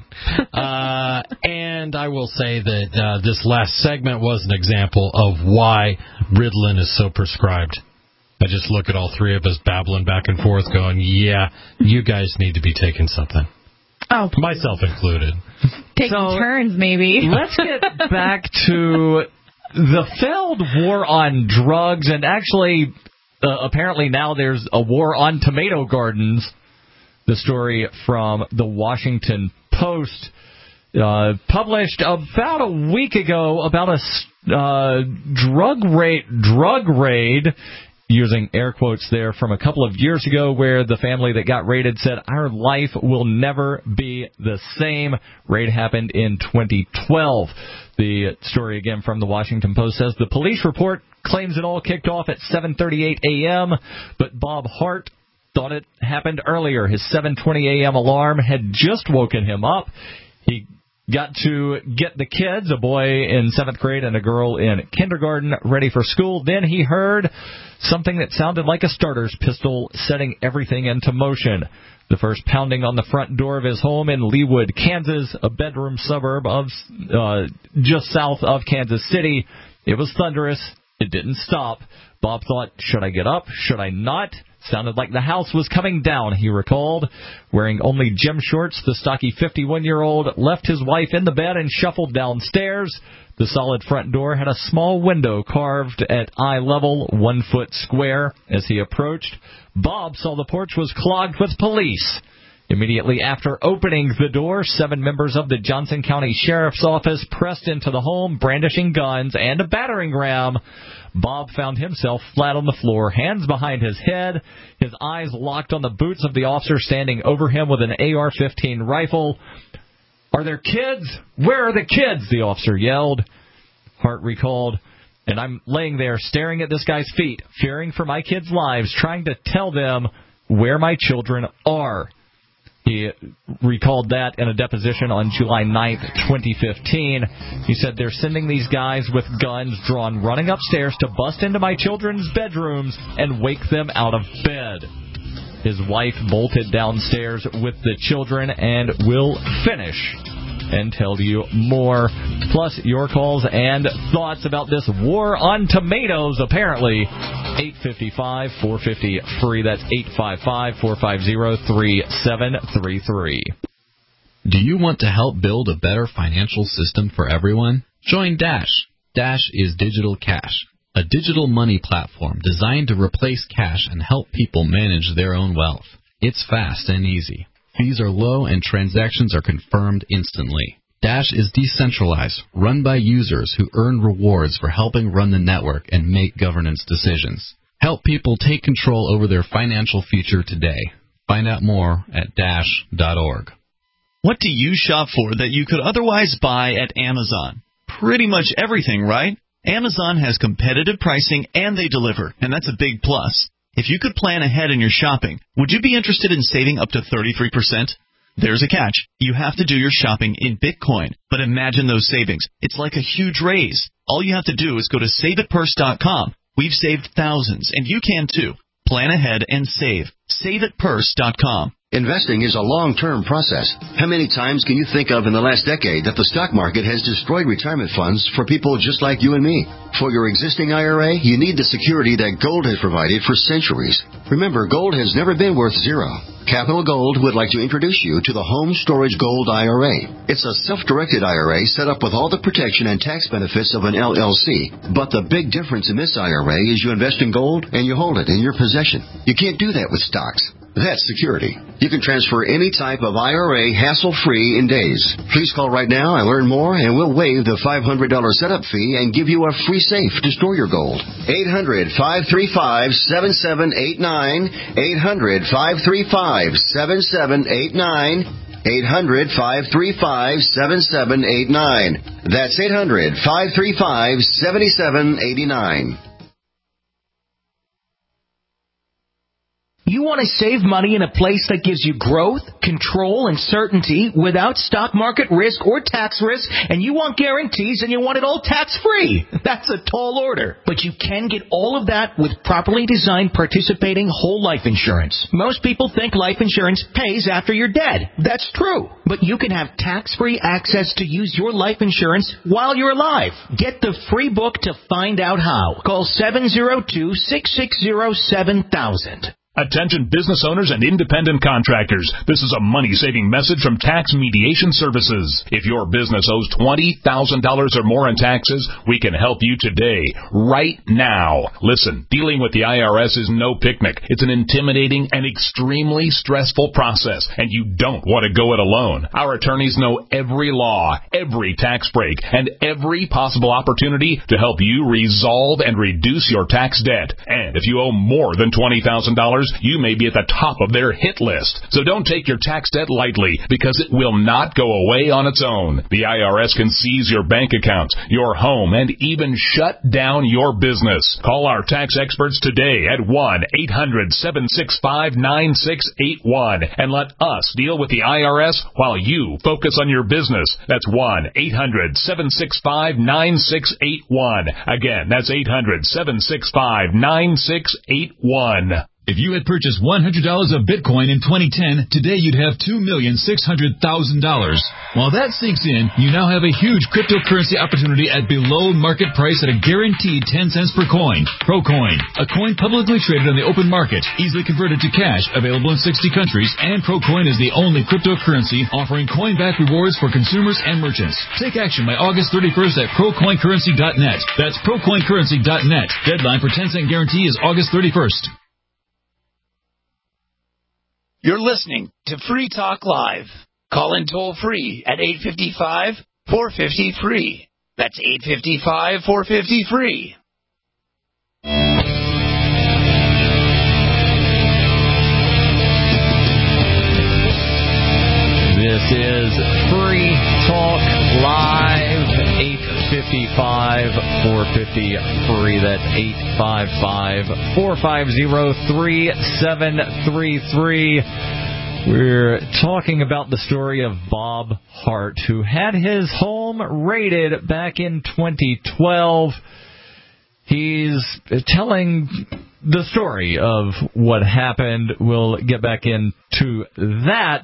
uh, and I will say that uh, this last segment was an example of why Ritalin is so prescribed. I just look at all three of us babbling back and forth going, yeah, you guys need to be taking something. Oh, myself included. Taking So, turns, maybe. Let's get back to the failed war on drugs, and actually, uh, apparently now there's a war on tomato gardens. The story from the Washington Post, uh, published about a week ago about a uh, drug raid, drug raid, using air quotes there, from a couple of years ago, where the family that got raided said, our life will never be the same. Raid happened in twenty twelve. The story again from the Washington Post says, the police report claims it all kicked off at seven thirty-eight a.m., but Bob Hart thought it happened earlier. His seven twenty a.m. alarm had just woken him up. He got to get the kids, a boy in seventh grade and a girl in kindergarten, ready for school. Then he heard something that sounded like a starter's pistol, setting everything into motion. The first pounding on the front door of his home in Leawood, Kansas, a bedroom suburb of uh, just south of Kansas City. It was thunderous. It didn't stop. Bob thought, should I get up? Should I not? Sounded like the house was coming down, he recalled. Wearing only gym shorts, the stocky fifty-one-year-old left his wife in the bed and shuffled downstairs. The solid front door had a small window carved at eye level, one foot square. As he approached, Bob saw the porch was clogged with police. Immediately after opening the door, seven members of the Johnson County Sheriff's Office pressed into the home, brandishing guns and a battering ram. Bob found himself flat on the floor, hands behind his head, his eyes locked on the boots of the officer standing over him with an A R fifteen rifle. Are there kids? Where are the kids? The officer yelled. Hart recalled, and I'm laying there staring at this guy's feet, fearing for my kids' lives, trying to tell them where my children are. He recalled that in a deposition on July ninth, twenty fifteen. He said, they're sending these guys with guns drawn running upstairs to bust into my children's bedrooms and wake them out of bed. His wife bolted downstairs with the children and will finish and tell you more. Plus, your calls and thoughts about this war on tomatoes, apparently. eight five five, four five zero, free. That's eight five five, four five zero, three seven three three. Do you want to help build a better financial system for everyone? Join Dash. Dash is Digital Cash, a digital money platform designed to replace cash and help people manage their own wealth. It's fast and easy. Fees are low and transactions are confirmed instantly. Dash is decentralized, run by users who earn rewards for helping run the network and make governance decisions. Help people take control over their financial future today. Find out more at dash dot org. What do you shop for that you could otherwise buy at Amazon? Pretty much everything, right? Amazon has competitive pricing and they deliver, and that's a big plus. If you could plan ahead in your shopping, would you be interested in saving up to thirty-three percent? There's a catch. You have to do your shopping in Bitcoin. But imagine those savings. It's like a huge raise. All you have to do is go to save it purse dot com. We've saved thousands, and you can too. Plan ahead and save. save it purse dot com. Investing is a long-term process. How many times can you think of in the last decade that the stock market has destroyed retirement funds for people just like you and me? For your existing I R A, you need the security that gold has provided for centuries. Remember, gold has never been worth zero. Capital Gold would like to introduce you to the Home Storage Gold I R A. It's a self-directed I R A set up with all the protection and tax benefits of an L L C. But the big difference in this I R A is you invest in gold and you hold it in your possession. You can't do that with stocks. That's security. You can transfer any type of I R A hassle-free in days. Please call right now and learn more, and we'll waive the five hundred dollars setup fee and give you a free safe to store your gold. eight hundred, five three five, seven seven eight nine. eight hundred, five three five, seven seven eight nine. eight hundred, five three five, seven seven eight nine. That's eight hundred, five three five, seven seven eight nine. You want to save money in a place that gives you growth, control, and certainty without stock market risk or tax risk, and you want guarantees and you want it all tax-free. That's a tall order. But you can get all of that with properly designed participating whole life insurance. Most people think life insurance pays after you're dead. That's true. But you can have tax-free access to use your life insurance while you're alive. Get the free book to find out how. Call seven zero two, six six zero, seven thousand. Attention business owners and independent contractors. This is a money-saving message from Tax Mediation Services. If your business owes twenty thousand dollars or more in taxes, we can help you today, right now. Listen, dealing with the I R S is no picnic. It's an intimidating and extremely stressful process, and you don't want to go it alone. Our attorneys know every law, every tax break, and every possible opportunity to help you resolve and reduce your tax debt. And if you owe more than twenty thousand dollars, you may be at the top of their hit list. So don't take your tax debt lightly, because it will not go away on its own. The I R S can seize your bank accounts, your home, and even shut down your business. Call our tax experts today at one eight hundred, seven six five, nine six eight one and let us deal with the I R S while you focus on your business. That's one eight hundred, seven six five, nine six eight one. Again, that's eight hundred, seven six five, nine six eight one. If you had purchased one hundred dollars of Bitcoin in twenty ten, today you'd have two million six hundred thousand dollars. While that sinks in, you now have a huge cryptocurrency opportunity at below market price at a guaranteed ten cents per coin. ProCoin, a coin publicly traded on the open market, easily converted to cash, available in sixty countries, and ProCoin is the only cryptocurrency offering coin-back rewards for consumers and merchants. Take action by August thirty-first at procoin currency dot net. That's procoin currency dot net. Deadline for ten cent guarantee is August thirty-first. You're listening to Free Talk Live. Call in toll free at eight five five, four five zero, free. That's eight five five, four five zero, free. This is Free Talk Live, eight five five, four five zero, free. That's eight five five, four five zero, three seven three three. We're talking about the story of Bob Hart, who had his home raided back in twenty twelve. He's telling the story of what happened. We'll get back into that.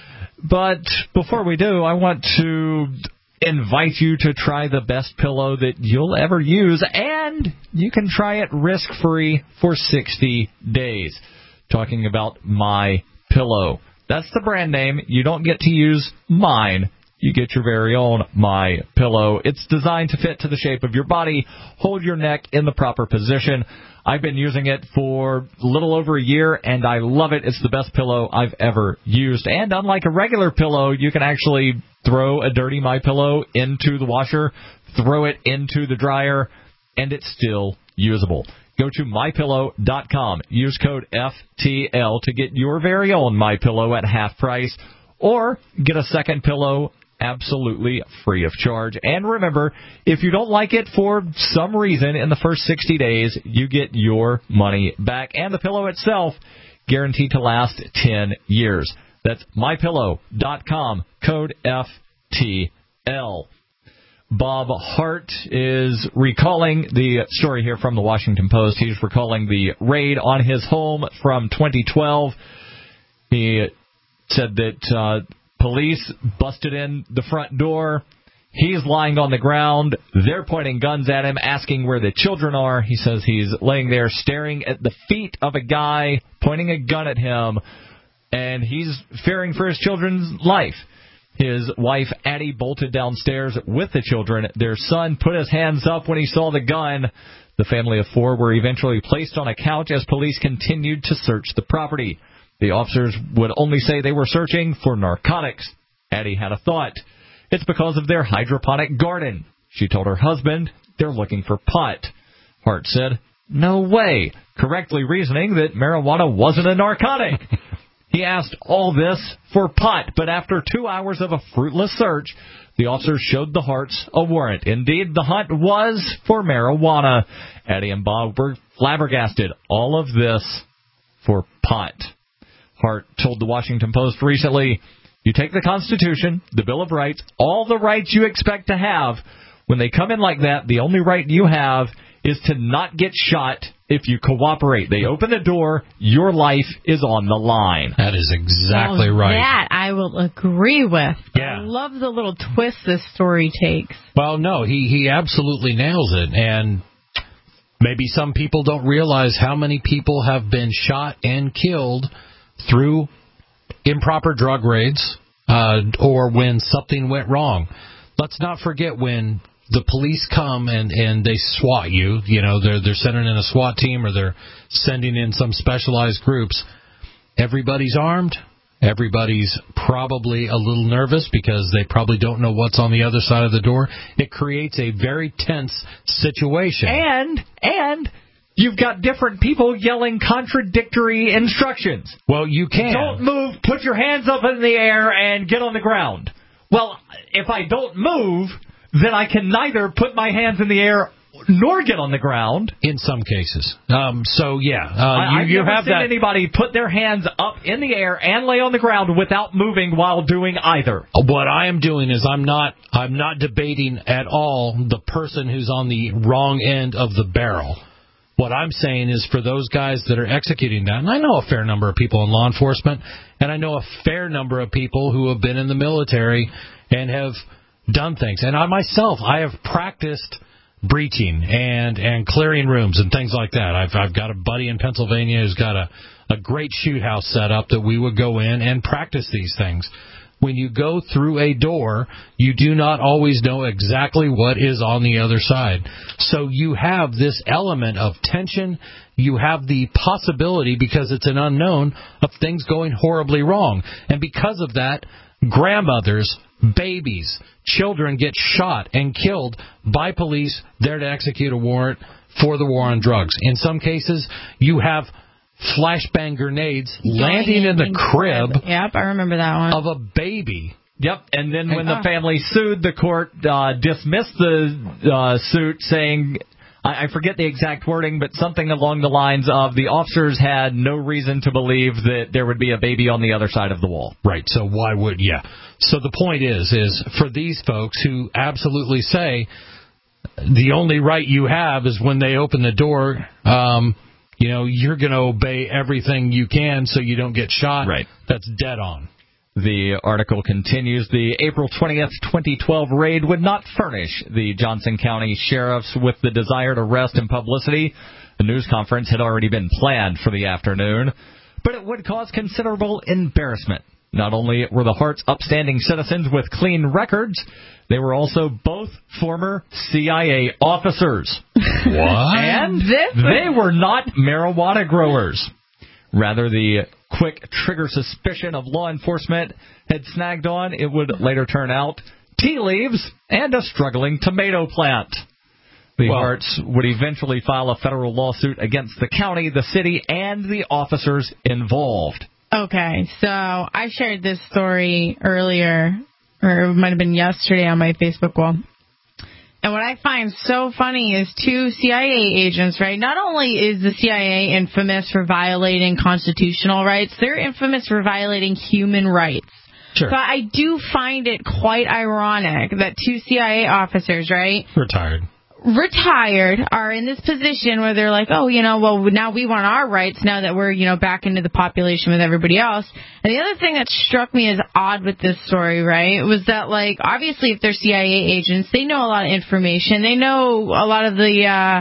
But before we do, I want to invite you to try the best pillow that you'll ever use, and you can try it risk-free for sixty days. Talking about My Pillow. That's the brand name. You don't get to use mine. You get your very own My Pillow. It's designed to fit to the shape of your body, hold your neck in the proper position. I've been using it for a little over a year, and I love it. It's the best pillow I've ever used. And unlike a regular pillow, you can actually throw a dirty My Pillow into the washer, throw it into the dryer, and it's still usable. Go to my pillow dot com. Use code F T L to get your very own My Pillow at half price, or get a second pillow absolutely free of charge. And remember, if you don't like it for some reason in the first sixty days, you get your money back. And the pillow itself, guaranteed to last ten years. That's my pillow dot com, code F T L. Bob Hart is recalling the story here from the Washington Post. He's recalling the raid on his home from twenty twelve. He said that uh, police busted in the front door. He's lying on the ground. They're pointing guns at him, asking where the children are. He says he's laying there staring at the feet of a guy, pointing a gun at him, and he's fearing for his children's life. His wife, Addie, bolted downstairs with the children. Their son put his hands up when he saw the gun. The family of four were eventually placed on a couch as police continued to search the property. The officers would only say they were searching for narcotics. Addie had a thought. It's because of their hydroponic garden. She told her husband they're looking for pot. Hart said, no way, correctly reasoning that marijuana wasn't a narcotic. He asked all this for pot, but after two hours of a fruitless search, the officers showed the Harts a warrant. Indeed, the hunt was for marijuana. Addie and Bob were flabbergasted. All of this for pot. Hart told the Washington Post recently, you take the Constitution, the Bill of Rights, all the rights you expect to have. When they come in like that, the only right you have is to not get shot if you cooperate. They open the door, your life is on the line. That is exactly well, right. That I will agree with. Yeah. I love the little twist this story takes. Well, no, he, he absolutely nails it. And maybe some people don't realize how many people have been shot and killed through improper drug raids uh, or when something went wrong. Let's not forget when the police come and, and they SWAT you. You know, they're they're sending in a SWAT team or they're sending in some specialized groups. Everybody's armed. Everybody's probably a little nervous because they probably don't know what's on the other side of the door. It creates a very tense situation. And, and... You've got different people yelling contradictory instructions. Well, you can. Don't move, put your hands up in the air, and get on the ground. Well, if I don't move, then I can neither put my hands in the air nor get on the ground. In some cases. Um, so, yeah. Uh, I, you, I've you never have seen that. anybody put their hands up in the air and lay on the ground without moving while doing either. What I am doing is I'm not I'm not debating at all the person who's on the wrong end of the barrel. What I'm saying is for those guys that are executing that, and I know a fair number of people in law enforcement, and I know a fair number of people who have been in the military and have done things. And I myself, I have practiced breaching and, and clearing rooms and things like that. I've I've got a buddy in Pennsylvania who's got a, a great shoot house set up that we would go in and practice these things. When you go through a door, you do not always know exactly what is on the other side. So you have this element of tension. You have the possibility, because it's an unknown, of things going horribly wrong. And because of that, grandmothers, babies, children get shot and killed by police there to execute a warrant for the war on drugs. In some cases, you have flashbang grenades landing in the crib. Yep, I remember that one. Of a baby. Yep, and then when the family sued, the court uh, dismissed the uh, suit, saying, I, I forget the exact wording, but something along the lines of the officers had no reason to believe that there would be a baby on the other side of the wall. Right, so why would, yeah. So the point is, is for these folks who absolutely say the only right you have is when they open the door, um, you know, you're going to obey everything you can so you don't get shot. Right. That's dead on. The article continues, the April twentieth, twenty twelve raid would not furnish the Johnson County sheriffs with the desired arrest and publicity. The news conference had already been planned for the afternoon, but it would cause considerable embarrassment. Not only were the Harts upstanding citizens with clean records, they were also both former C I A officers. What? And they were not marijuana growers. Rather, the quick trigger suspicion of law enforcement had snagged on, it would later turn out, tea leaves and a struggling tomato plant. The well, Harts would eventually file a federal lawsuit against the county, the city, and the officers involved. Okay, so I shared this story earlier, or it might have been yesterday on my Facebook wall. And what I find so funny is two C I A agents, right? Not only is the C I A infamous for violating constitutional rights, they're infamous for violating human rights. Sure. So I do find it quite ironic that two C I A officers, right? Retired. Retired are in this position where they're like, oh, you know, well, now we want our rights now that we're, you know, back into the population with everybody else. And the other thing that struck me as odd with this story, right, was that, like, obviously if they're C I A agents, they know a lot of information. They know a lot of the, uh,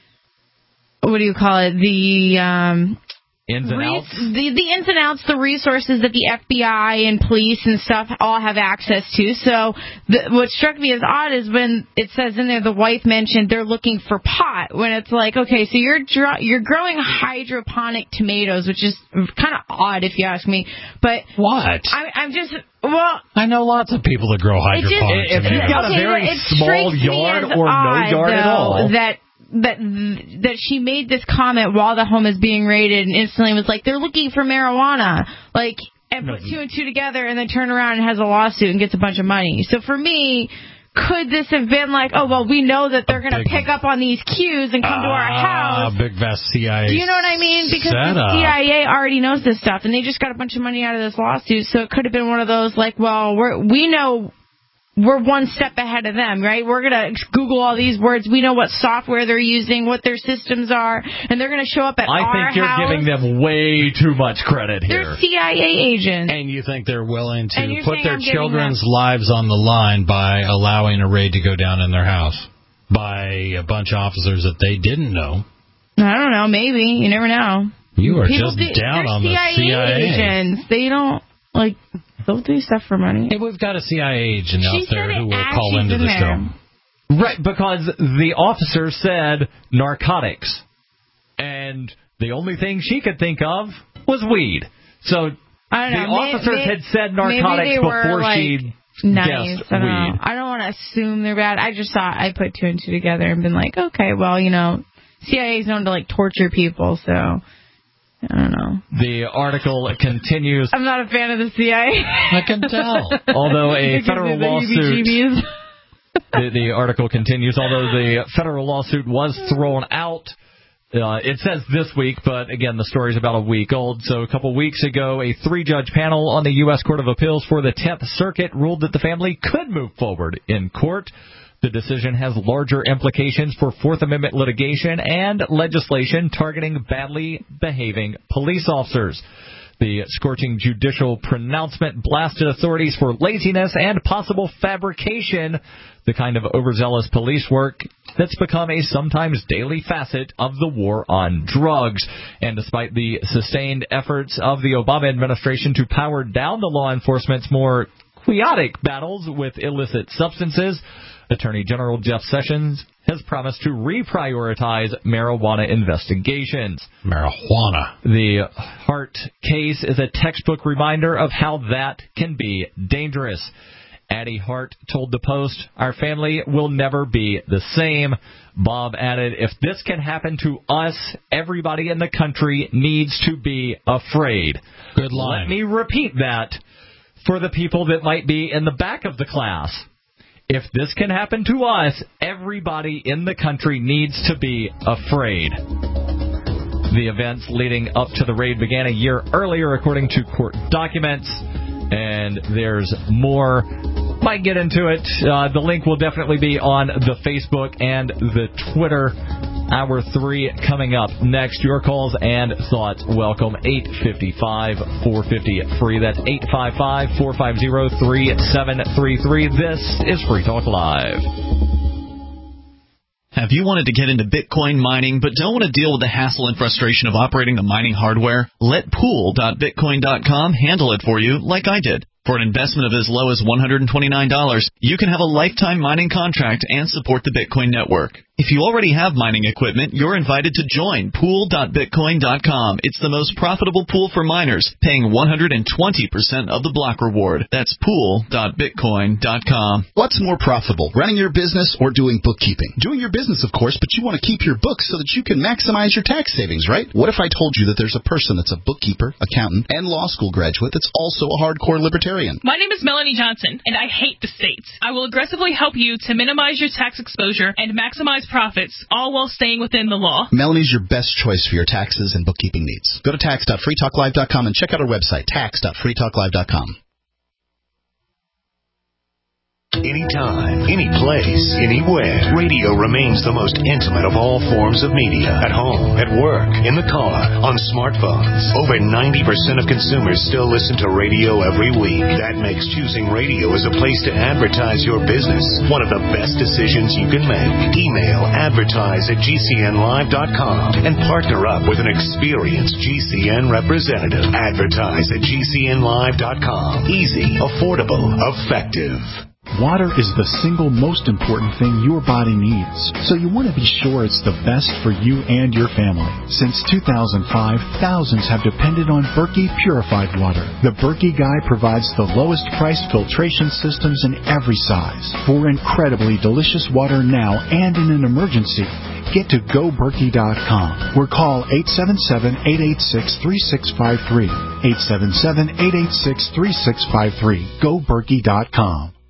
what do you call it, the, um... Ins and Re- outs. The, the ins and outs, the resources that the F B I and police and stuff all have access to. So the, what struck me as odd is when it says in there the wife mentioned they're looking for pot. When it's like, okay, so you're dr- you're growing hydroponic tomatoes, which is kind of odd if you ask me. But what? I, I'm just well. I know lots of people that grow hydroponic If tomatoes. you've got okay, a very it small strikes me yard as or odd, no yard though, at all, that. that that she made this comment while the home is being raided and instantly was like, they're looking for marijuana, like, and put two and two together and then turn around and has a lawsuit and gets a bunch of money. So for me, could this have been like, oh, well, we know that they're going to pick up on these cues and come uh, to our house? Big vast C I A. Do you know what I mean? Because setup. the C I A already knows this stuff, and they just got a bunch of money out of this lawsuit, so it could have been one of those, like, well, we're, we know we're one step ahead of them, right? We're going to Google all these words. We know what software they're using, what their systems are, and they're going to show up at I our think you're house. giving them way too much credit here. They're C I A agents. And you think they're willing to And you're put saying their I'm giving children's them- lives on the line by allowing a raid to go down in their house by a bunch of officers that they didn't know? I don't know. Maybe. You never know. You are People just do, down on C I A the C I A. agents. They don't, like, they'll do stuff for money. Hey, we've got a C I A agent out She there said who it will as call she's into in the there. show. Right, because the officer said narcotics, and the only thing she could think of was weed. So I don't the know. May- officers may- had said maybe narcotics they were, before like, she nice. guessed I don't weed. know. I don't want to assume they're bad. I just thought I put two and two together and been like, okay, well, you know, C I A is known to, like, torture people, so I don't know. The article continues. I'm not a fan of the C I A. I can tell. Although a It gives federal me the lawsuit, heebie-jeebies. the, the article continues. Although the federal lawsuit was thrown out, uh, it says this week, but again, the story's about a week old. So a couple weeks ago, a three-judge panel on the U S Court of Appeals for the tenth Circuit ruled that the family could move forward in court. The decision has larger implications for Fourth Amendment litigation and legislation targeting badly behaving police officers. The scorching judicial pronouncement blasted authorities for laziness and possible fabrication, the kind of overzealous police work that's become a sometimes daily facet of the war on drugs. And despite the sustained efforts of the Obama administration to power down the law enforcement's more chaotic battles with illicit substances, Attorney General Jeff Sessions has promised to reprioritize marijuana investigations. Marijuana. The Hart case is a textbook reminder of how that can be dangerous. Addie Hart told the Post, "Our family will never be the same." Bob added, "If this can happen to us, everybody in the country needs to be afraid." Good line. Let me repeat that for the people that might be in the back of the class. If this can happen to us, everybody in the country needs to be afraid. The events leading up to the raid began a year earlier, according to court documents. And there's more. Might get into it. Uh, the link will definitely be on the Facebook and the Twitter. Hour three coming up next. Your calls and thoughts welcome. eight five five, four five zero, free. That's eight five five, four five zero, three seven three three. This is Free Talk Live. Have you wanted to get into Bitcoin mining but don't want to deal with the hassle and frustration of operating the mining hardware? Let pool dot bitcoin dot com handle it for you like I did. For an investment of as low as one hundred twenty-nine dollars, you can have a lifetime mining contract and support the Bitcoin network. If you already have mining equipment, you're invited to join pool dot bitcoin dot com. It's the most profitable pool for miners, paying one hundred twenty percent of the block reward. That's pool dot bitcoin dot com. What's more profitable, running your business or doing bookkeeping? Doing your business, of course, but you want to keep your books so that you can maximize your tax savings, right? What if I told you that there's a person that's a bookkeeper, accountant, and law school graduate that's also a hardcore libertarian? My name is Melanie Johnson, and I hate the states. I will aggressively help you to minimize your tax exposure and maximize profits, all while staying within the law. Melanie's your best choice for your taxes and bookkeeping needs. Go to tax dot free talk live dot com and check out our website, tax dot free talk live dot com. Anytime, any place, anywhere. Radio remains the most intimate of all forms of media. At home, at work, in the car, on smartphones. Over ninety percent of consumers still listen to radio every week. That makes choosing radio as a place to advertise your business one of the best decisions you can make. Email advertise at G C N live dot com and partner up with an experienced G C N representative. Advertise at G C N live dot com. Easy, affordable, effective. Water is the single most important thing your body needs, so you want to be sure it's the best for you and your family. Since two thousand five, thousands have depended on Berkey Purified Water. The Berkey Guy provides the lowest priced filtration systems in every size for incredibly delicious water now and in an emergency. Get to go berkey dot com or call eight seven seven, eight eight six, three six five three. eight seven seven, eight eight six, three six five three. go berkey dot com.